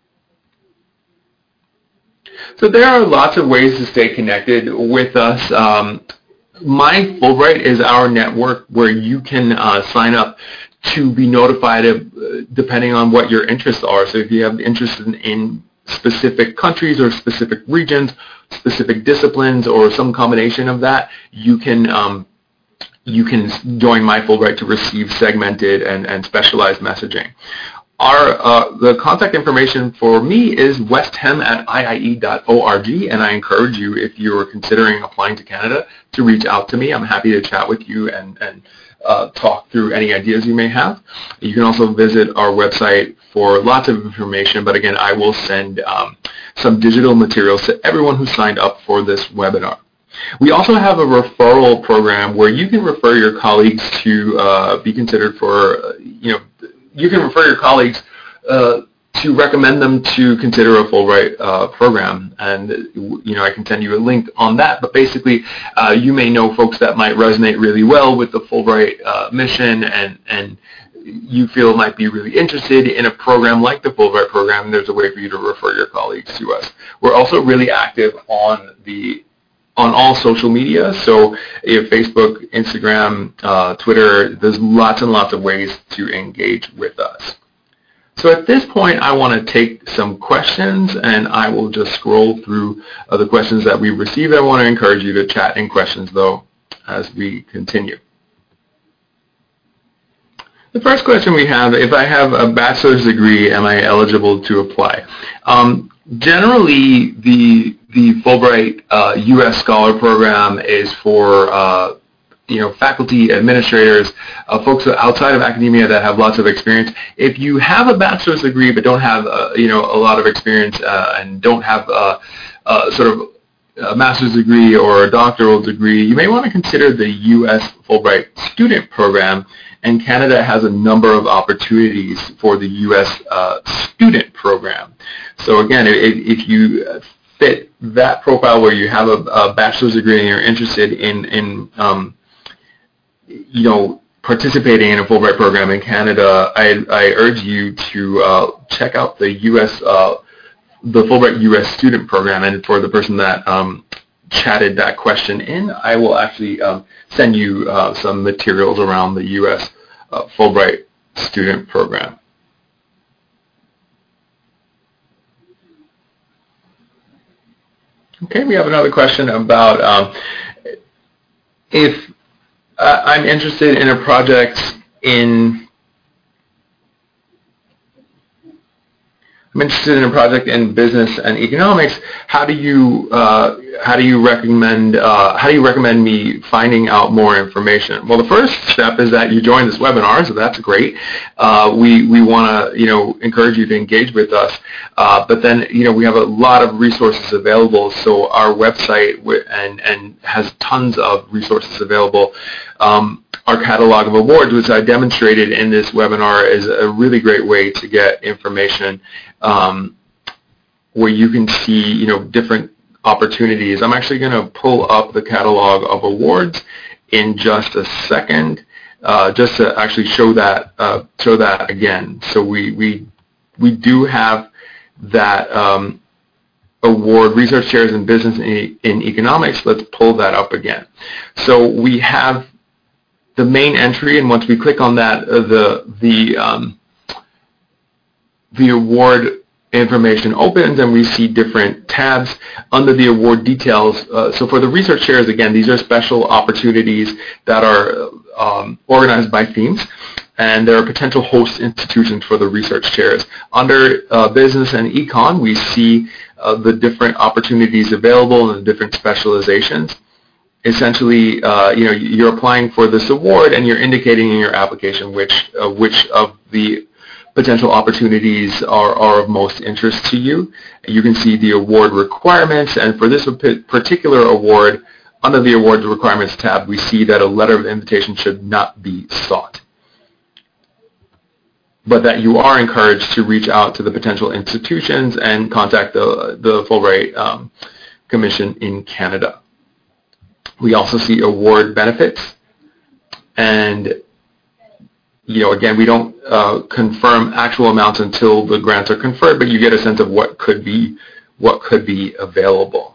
So there are lots of ways to stay connected with us. Um, My Fulbright is our network where you can uh, sign up to be notified of, uh, depending on what your interests are. So if you have interest in, in specific countries or specific regions, specific disciplines, or some combination of that, you can um, you can join My Fulbright to receive segmented and, and specialized messaging. Our, uh, the contact information for me is westhem at I I E dot org, and I encourage you, if you're considering applying to Canada, to reach out to me. I'm happy to chat with you and, and uh, talk through any ideas you may have. You can also visit our website for lots of information, but again, I will send um, some digital materials to everyone who signed up for this webinar. We also have a referral program where you can refer your colleagues to uh, be considered for, uh, you know, you can refer your colleagues uh, to recommend them to consider a Fulbright uh, program, and you know, I can send you a link on that. But basically, uh, you may know folks that might resonate really well with the Fulbright uh, mission, and and you feel might be really interested in a program like the Fulbright program. There's a way for you to refer your colleagues to us. We're also really active on the on all social media, so if Facebook, Instagram, uh, Twitter, there's lots and lots of ways to engage with us. So at this point, I want to take some questions, and I will just scroll through uh, the questions that we've received. I want to encourage you to chat in questions, though, as we continue. The first question we have, if I have a bachelor's degree, am I eligible to apply? Um, generally, the the Fulbright uh, U S Scholar Program is for uh, you know, faculty, administrators, uh, folks outside of academia that have lots of experience. If you have a bachelor's degree but don't have uh, you know, a lot of experience uh, and don't have uh, uh, sort of a master's degree or a doctoral degree, you may want to consider the U S Fulbright Student Program. And Canada has a number of opportunities for the U S uh, Student Program. So again, if, if you fit that profile where you have a, a bachelor's degree and you're interested in, in um, you know, participating in a Fulbright program in Canada, I, I urge you to uh, check out the U S uh, the Fulbright U S Student Program. And for the person that um, chatted that question in, I will actually um, send you uh, some materials around the U S uh, Fulbright Student Program. Okay, we have another question about um, if uh, I'm interested in a project in I'm interested in a project in business and economics. How do you uh, how do you recommend uh, how do you recommend me finding out more information? Well, the first step is that you join this webinar, so that's great. Uh, we we want to you know encourage you to engage with us, uh, but then you know we have a lot of resources available. So our website and and has tons of resources available. Um, Our catalog of awards, which I demonstrated in this webinar, is a really great way to get information um, where you can see, you know, different opportunities. I'm actually going to pull up the catalog of awards in just a second, uh, just to actually show that uh, show that again. So we we we do have that um, award, research chairs in business and e in economics, let's pull that up again. So we have the main entry, and once we click on that, uh, the the um, the award information opens, and we see different tabs under the award details. Uh, so for the research chairs, again, these are special opportunities that are um, organized by themes, and there are potential host institutions for the research chairs. Under uh, business and econ, we see uh, the different opportunities available and the different specializations. Essentially, uh, you know, you're applying for this award, and you're indicating in your application which uh, which of the potential opportunities are, are of most interest to you. You can see the award requirements, and for this particular award, under the awards requirements tab, we see that a letter of invitation should not be sought, but that you are encouraged to reach out to the potential institutions and contact the, the Fulbright um, Commission in Canada. We also see award benefits, and you know, again, we don't uh, confirm actual amounts until the grants are conferred, but you get a sense of what could be what could be available.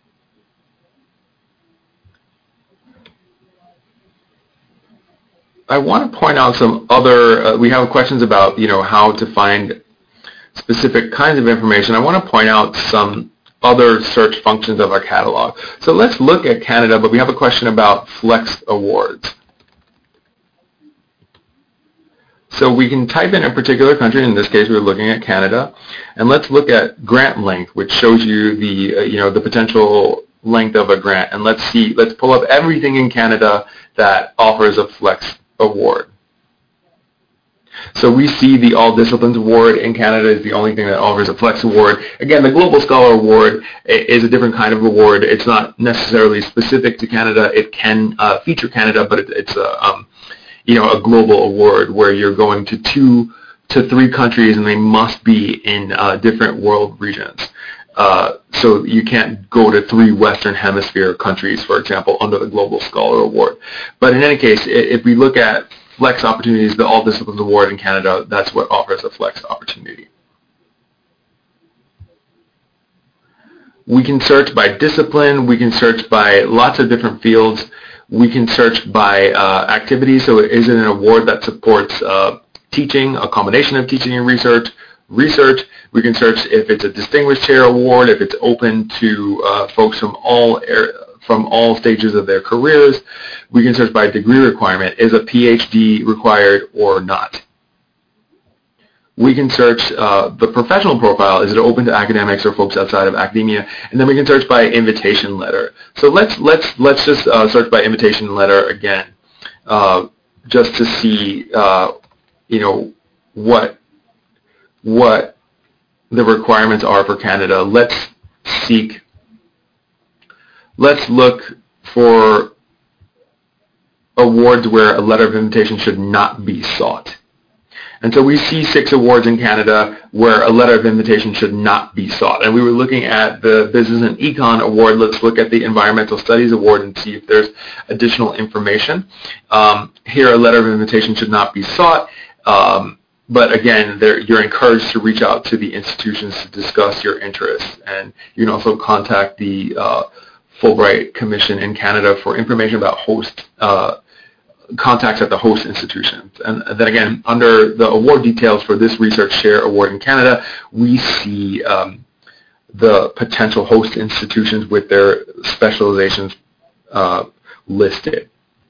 I want to point out some other. Uh, we have questions about you know how to find specific kinds of information. I want to point out some other search functions of our catalog. So let's look at Canada, but we have a question about Flex Awards. So we can type in a particular country. In this case, we're looking at Canada, and let's look at grant length, which shows you the uh, you know the potential length of a grant. And let's see, let's pull up everything in Canada that offers a Flex Award. So we see the All Disciplines Award in Canada is the only thing that offers a Flex Award. Again, the Global Scholar Award is a different kind of award. It's not necessarily specific to Canada. It can uh, feature Canada, but it, it's a um, you know, a global award where you're going to two to three countries, and they must be in uh, different world regions. Uh, so you can't go to three Western Hemisphere countries, for example, under the Global Scholar Award. But in any case, if we look at Flex opportunities, the All Disciplines Award in Canada, that's what offers a Flex opportunity. We can search by discipline. We can search by lots of different fields. We can search by uh, activity, so is it an award that supports uh, teaching, a combination of teaching and research, research. We can search if it's a Distinguished Chair Award, if it's open to uh, folks from all, from all stages of their careers. We can search by degree requirement, is a P H D required or not. We can search uh, the professional profile, is it open to academics or folks outside of academia, and then we can search by invitation letter. So let's let's let's just uh, search by invitation letter again, uh, just to see uh, you know what what the requirements are for Canada. Let's seek. Let's look for awards where a letter of invitation should not be sought. And so we see six awards in Canada where a letter of invitation should not be sought. And we were looking at the Business and Econ Award. Let's look at the Environmental Studies Award and see if there's additional information. Um, here, a letter of invitation should not be sought. Um, but again, you're encouraged to reach out to the institutions to discuss your interests. And you can also contact the uh, Fulbright Commission in Canada for information about host uh, contacts at the host institutions. And then again, under the award details for this Research Chair Award in Canada, we see um, the potential host institutions with their specializations uh, listed.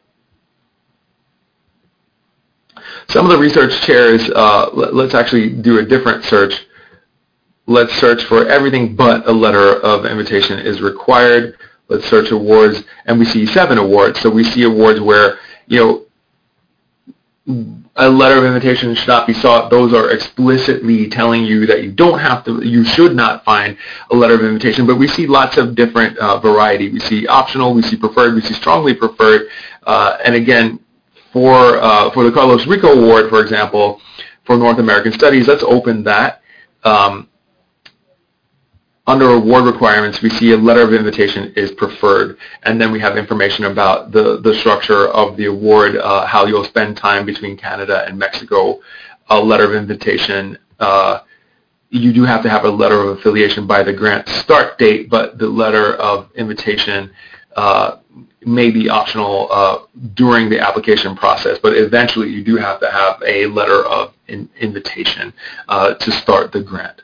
Some of the research chairs, uh, let, let's actually do a different search. Let's search for everything but a letter of invitation is required. Let's search awards, and we see seven awards. So we see awards where you know, a letter of invitation should not be sought. Those are explicitly telling you that you don't have to, you should not find a letter of invitation. But we see lots of different uh, variety. We see optional, we see preferred, we see strongly preferred. Uh, and again, for uh, for the Carlos Rico Award, for example, for North American Studies, let's open that. Um, Under award requirements, we see a letter of invitation is preferred, and then we have information about the, the structure of the award, uh, how you'll spend time between Canada and Mexico. A letter of invitation uh, you do have to have a letter of affiliation by the grant start date, but the letter of invitation uh, may be optional uh, during the application process. But eventually, you do have to have a letter of in invitation uh, to start the grant.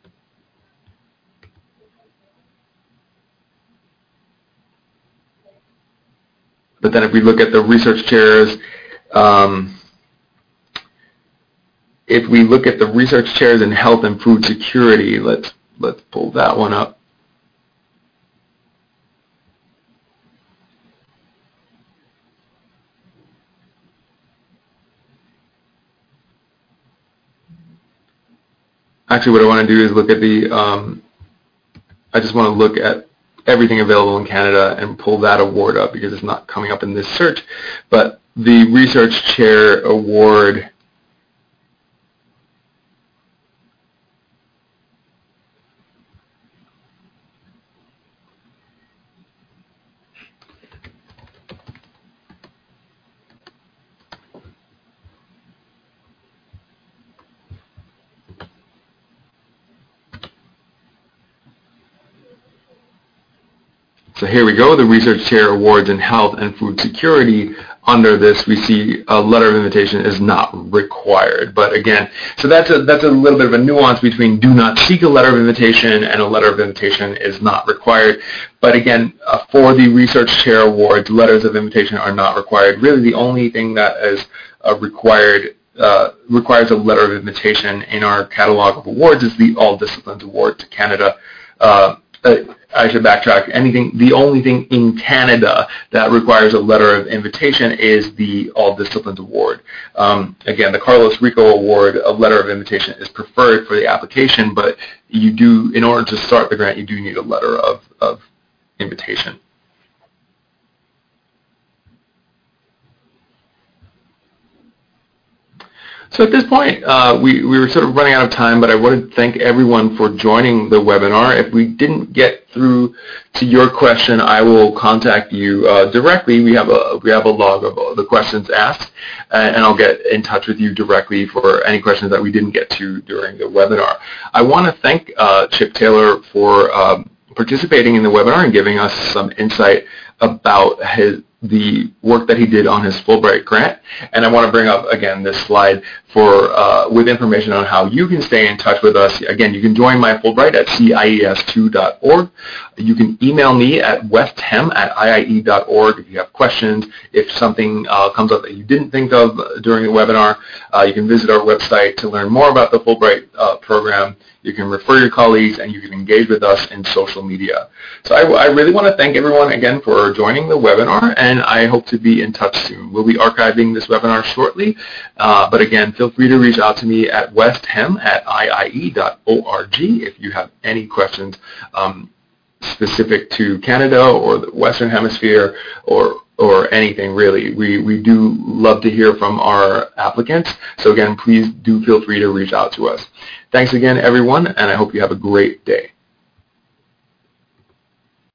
But then if we look at the research chairs, um, if we look at the research chairs in health and food security, let's let's pull that one up. Actually, what I want to do is look at the, um, I just want to look at everything available in Canada and pull that award up because it's not coming up in this search. But the Research Chair Award, so here we go, the Research Chair Awards in Health and Food Security. Under this, we see a letter of invitation is not required. But again, so that's a, that's a little bit of a nuance between do not seek a letter of invitation and a letter of invitation is not required. But again, uh, for the Research Chair Awards, letters of invitation are not required. Really, the only thing that is uh, required uh, requires a letter of invitation in our catalog of awards is the All Disciplines Award to Canada. Uh, Uh, I should backtrack. Anything, the only thing in Canada that requires a letter of invitation is the All Disciplines Award. Um, again, the Carlos Rico Award, a letter of invitation is preferred for the application, but you do, in order to start the grant, you do need a letter of, of invitation. So at this point, uh, we, we were sort of running out of time, but I wanted to thank everyone for joining the webinar. If we didn't get through to your question, I will contact you uh, directly. We have a we have a log of the questions asked, and I'll get in touch with you directly for any questions that we didn't get to during the webinar. I want to thank uh, Chip Taylor for um, participating in the webinar and giving us some insight about his the work that he did on his Fulbright grant. And I want to bring up again this slide for uh, with information on how you can stay in touch with us. Again, you can join my Fulbright at C I E S two dot org. You can email me at westhem at I I E dot org if you have questions. If something uh, comes up that you didn't think of during the webinar, uh, you can visit our website to learn more about the Fulbright uh, program. You can refer your colleagues, and you can engage with us in social media. So I, I really want to thank everyone again for joining the webinar, and I hope to be in touch soon. We'll be archiving this webinar shortly, uh, but again, feel free to reach out to me at westhem at I I E dot org if you have any questions um, specific to Canada or the Western Hemisphere or or anything really. We, we do love to hear from our applicants. So again, please do feel free to reach out to us. Thanks again, everyone, and I hope you have a great day.